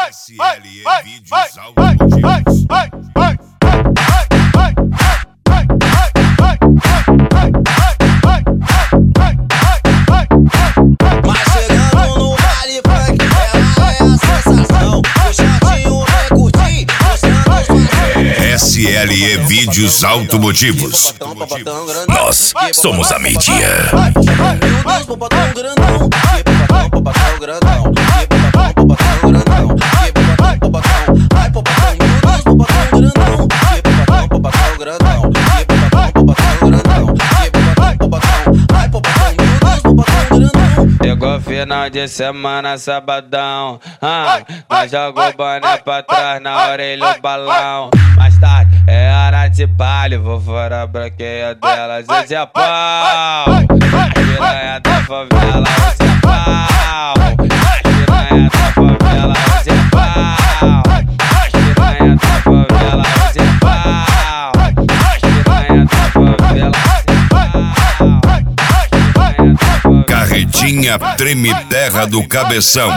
SLE Vídeos Automotivos. Mas chegando no baile funk, ela é a sensação. O shortinho vem curtir, mostrando os SLE Vídeos Automotivos. Nós somos a mídia. Vai, meu Deus, popotão grandão. Popotão grandão. Popotão grandão. Vai, popotão, meu Deus, popotão grandão. Popotão grandão. Popotão grandão. Vai, popotão, meu Deus, popotão grandão. Chegou final de semana, sabadão. Nós joga o boné pra trás, na orelha o balão. Mais tarde é hora de baile, vou fora a branqueia delas, hoje é pau. A piranha da favela, hoje é pau. A piranha da favela, hoje é pau. A piranha da favela, hoje é pau. A piranha da favela, hoje é pau. Carretinha Treme Terra do Cabeção.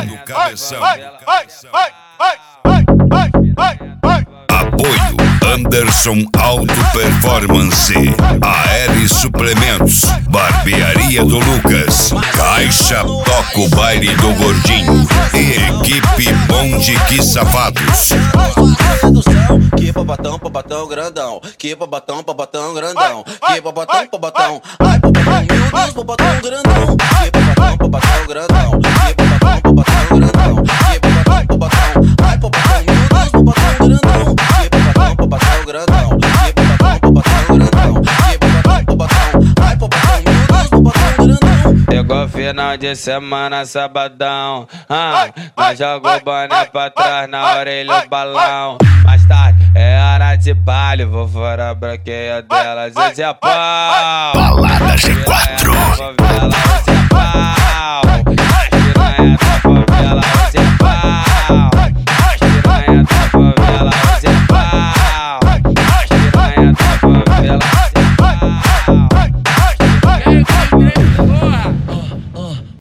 Apoio Anderson Auto Performance, AL Suplementos, Barbearia do Lucas, Caixa Toca o Baile do Gordinho e Equipe Bom de Que Safados. Que popotão grandão. Que popotão grandão. Que popotão. Ai, popotão, meu Deus, popotão grandão. Que popotão grandão. Que popotão grandão. Que popotão. Ai, popotão, meu Deus, popotão grandão. Que popotão grandão. Que popotão grandão. Que popotão. Ai, popotão, meu Deus, popotão grandão. Chegou final de semana, sabadão. Nós joga o boné pra trás, na orelha o balão. Mais tarde é hora de baile, vou fora a branqueia delas, hoje é pau. Balada G4. Favela, hoje é pau.